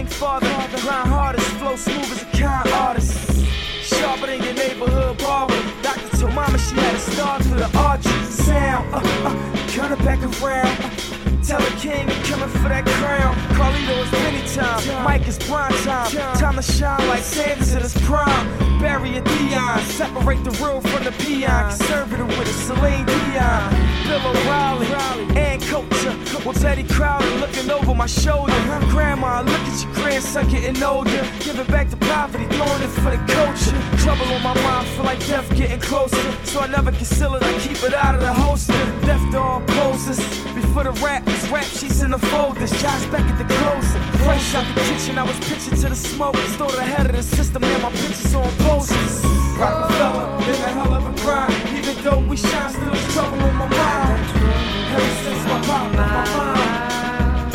father. Grind hardest, flow smooth as a kind artist. Sharper than your neighborhood barber. Doctor told mama she had a star through the arches. Sound, turn it back around. Tell the king I'm coming for that crown. Carlito is many time, Mike is prime time. Time to shine like Sanders at his prime. Barry and Dion, separate the real from the peon. Conservative with a Celine Dion. Bill O'Reilly, and Culture. Well, Teddy Crowder looking over my shoulder. Grandma, look at your grandson getting older. Giving back to poverty, throwing it for the culture. Trouble on my mind, feel like death getting closer. So I never conceal it, I keep it out of the holster. Left all poses, before the rap sheets in the folders. Josh back at the closer. Fresh out the kitchen, I was pitching to the smoke. Stored ahead of the system, man, my pictures on posters. Rockefeller, been a hell of a grind. Even though we shine, still there's trouble on my mind. Ever since my pop, my mind.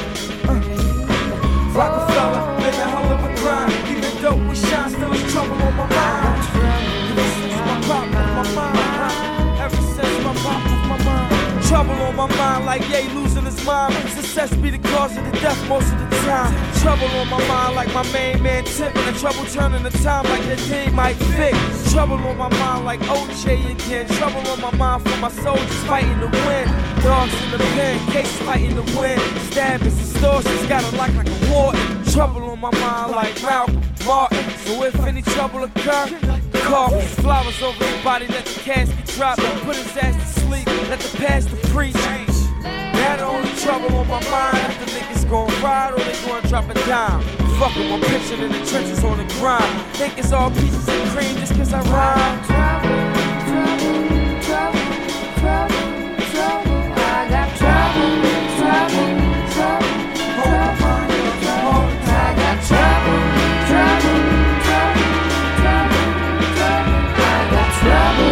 Rockefeller, been a hell of a grind. Even though we shine, still there's trouble on my mind. Ever since my pop, my mind. Ever since my pop, my mind. Trouble on my mind like Ye losing his mind. Success be the cause of the death most of the time. Trouble on my mind like my main man tipping. And trouble turning the time like the day might fit. Trouble on my mind like OJ again. Trouble on my mind for my soldiers fighting to win. Dogs in the pen, cases fighting to win. Stabbings, extortions, got a lock like a warden. Trouble on my mind like Malcolm Martin. So if any trouble occur, coffee, flowers over your body, let the casket drop. Put his ass to sleep, let the pastor preach. Now the only trouble on my mind is the niggas gon' ride or they gon' drop a dime. Fuck em, I'm pitching in the trenches on the grind. Think it's all peaches and cream just cause I rhyme. Trouble, trouble, trouble, trouble. I got trouble, trouble, trouble, trouble. I got trouble, trouble, trouble, trouble, trouble. I got trouble,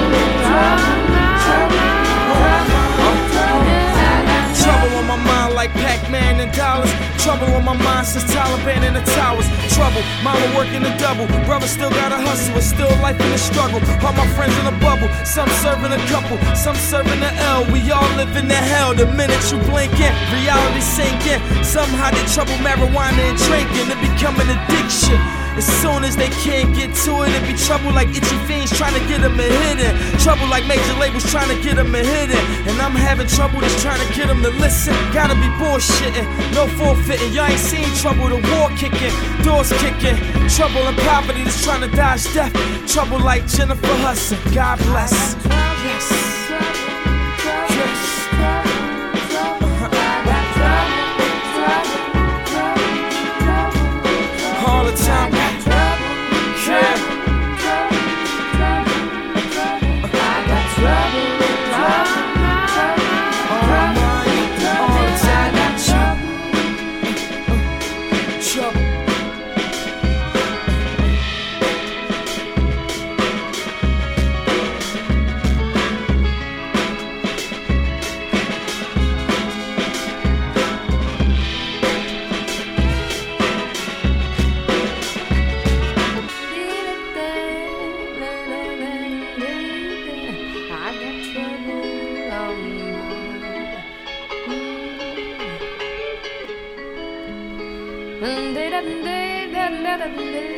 trouble on my mind like Pac-Man and dollars. Trouble on my mind since Taliban in the towers. Trouble, mama working a double. Brother still gotta hustle, it's still life in the struggle. All my friends in a bubble, some serving a couple, some serving the L. We all live in the hell. The minute you blink in, reality sink in. Somehow they trouble marijuana and drinking. It become an addiction. As soon as they can't get to it, it be trouble like itchy fiends trying to get them a hit in. Trouble like major labels trying to get them a hit in. And I'm having trouble just trying to get them to listen. Gotta be bullshitting, no forfeiting. Y'all ain't seen trouble, the war kicking, doors kicking. Trouble and poverty that's trying to dodge death. Trouble like Jennifer Hudson, God bless. Yes. All the time. Da da da da da da da.